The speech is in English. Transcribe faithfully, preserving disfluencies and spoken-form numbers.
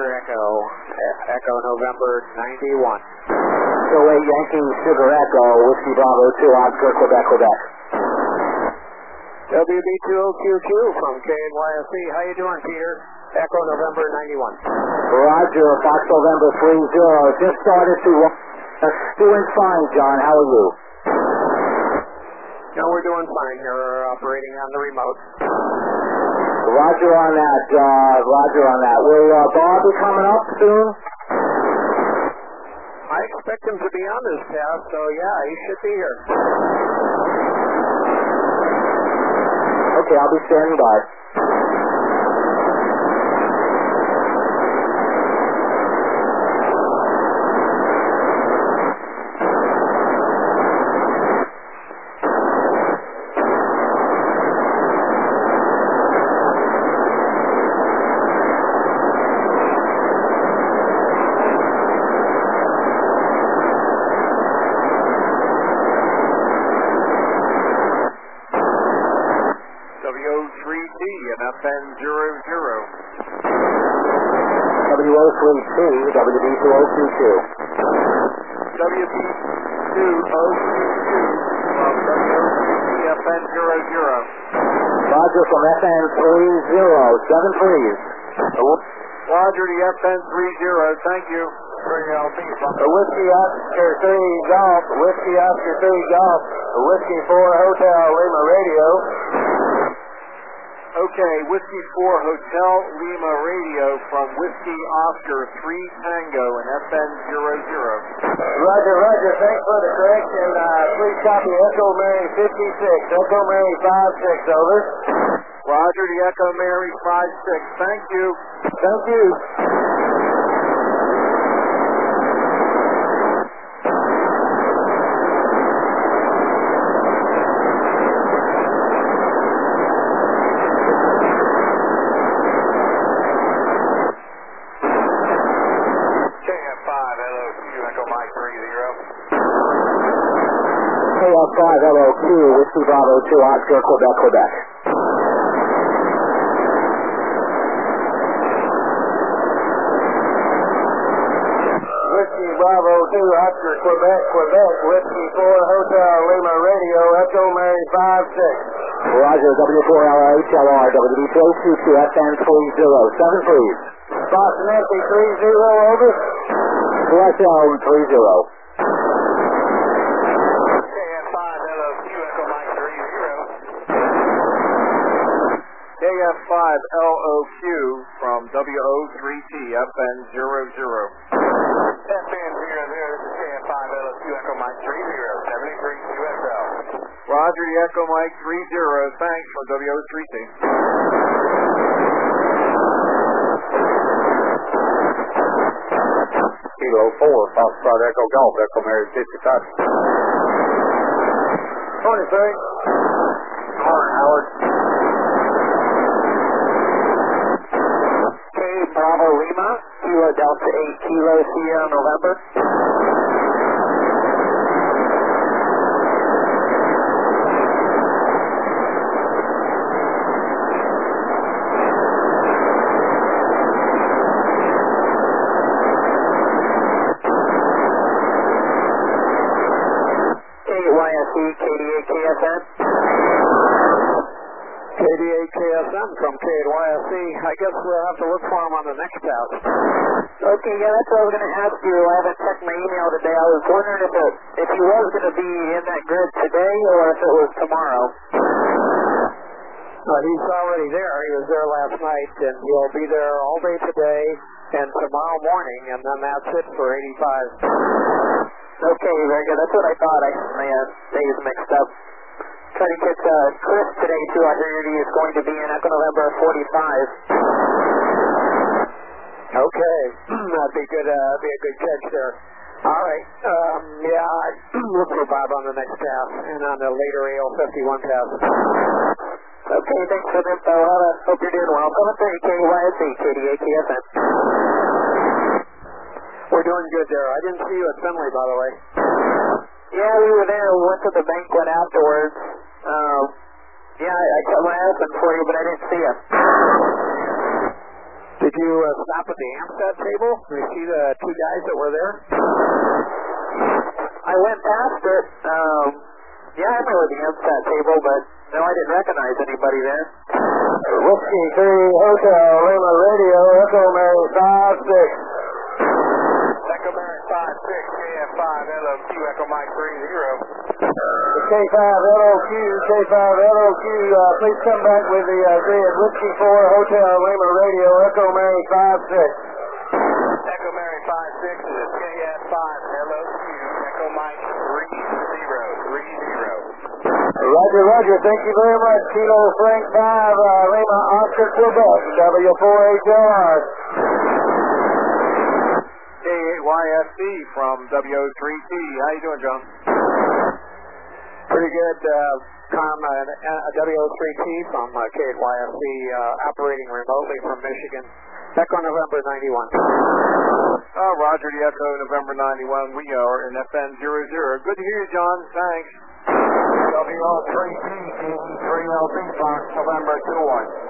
Echo, Echo November ninety-one. So eight Yankee Sugar Echo, Whiskey Bravo two, Oscar, Quebec, Quebec. W B two O Q Q from K N Y S E. How you doing, Peter? Echo November ninety-one. Roger, Fox November three zero. Just started to uh, doing fine, John. How are you? No, we're doing fine here. We're operating on the remote. Roger on that. Uh, Roger on that. Will uh, Bob be coming up soon? I expect him to be on this pass, so yeah, he should be here. Okay, I'll be standing by. F N zero zero. W O three T, W B two O Q Q. W B two O Q Q from W O three T F N zero zero. Roger from F N three zero, seven please. Roger to F N three zero, thank you. Whiskey Oscar three Golf, Whiskey Oscar three Golf, Whiskey four Hotel Lima Radio. Okay, Whiskey four Hotel Lima Radio from Whiskey Oscar three Tango and F N zero zero. Roger, Roger, thanks for the correction. Uh, please copy Echo Mary fifty-six, Echo Mary five six, over. Roger, the Echo Mary five six, thank you. Thank you. K F five L O Q, Whiskey Bravo two, Oscar, Quebec, Quebec. Whiskey Bravo two, Oscar, Quebec, Quebec, Whiskey four Hotel Lima Radio, Echo Mary five six. Roger, W four L H L R, W B two O Q Q, F N three zero, seven please. Boston Nancy three zero, over. S L three zero. K F five L O Q from W O three T F N zero zero. F N zero zero, this is K F five L O Q Echo Mike three zero, seventy-three U S L. Roger, the Echo Mike three zero, thanks from W O three T. Kilo four, Foxtrot Echo Golf, Echo Mary fifty-five. Morning, sir. Morning, Howard. Bravo Lima, Kilo Delta eight Kilo Sierra November. K Y S E, K D A K S N. K D A K S M from K Y S E. I guess we'll have to look for him on the next pass. Okay, yeah, that's what I was going to ask you. I haven't checked my email today. I was wondering if it, if he was going to be in that grid today or if it was tomorrow. Uh, he's already there. He was there last night, and he'll be there all day today and tomorrow morning, and then that's it for eighty-five. Okay, very good. That's what I thought. I my uh, days mixed up. Trying to catch uh, Chris today, too. I heard he is going to be in Echo November forty-five. Okay, that'd be good. Uh, that'd be a good catch there. All right. Um, yeah, I'd look for Bob on the next pass and on the later A L fifty-one pass. Okay, thanks for the info. I hope you're doing well. Coming through K Y S E, K D A K S N. We're doing good there. I didn't see you at Finley, by the way. Yeah, we were there. We went to the banquet afterwards. Uh, yeah, I, I cut my ass in for you, but I didn't see you. Did you uh, stop at the Amstead table? Did you see the two guys that were there? I went past it. Um, yeah, I remember the Amstead table, but no, I didn't recognize anybody there. Whiskey three Hotel Lima Radio, Echo Mary five six. Echo Mary five six, K F five L O Q, Echo Mike three zero. The K five L O Q, K five L O Q, uh, please come back with the uh, grid. Whiskey four Hotel Lima Radio, Echo Mary five six. Echo Mary five six is K F five L O Q, Echo Mike three zero, three zero. Roger, Roger, thank you very much. Kilo Frank five, uh, Lima Oscar Quebec, W four H L R. K eight Y F C from W O three T. How you doing, John? Pretty good, uh, Com, uh, uh, W O three T from uh, K eight Y F C, uh, operating remotely from Michigan. Echo November ninety-one. Oh, Roger, the Echo November ninety-one. We are in F N zero zero. Good to hear you, John. Thanks. W O three T, three L B Fox, November two one.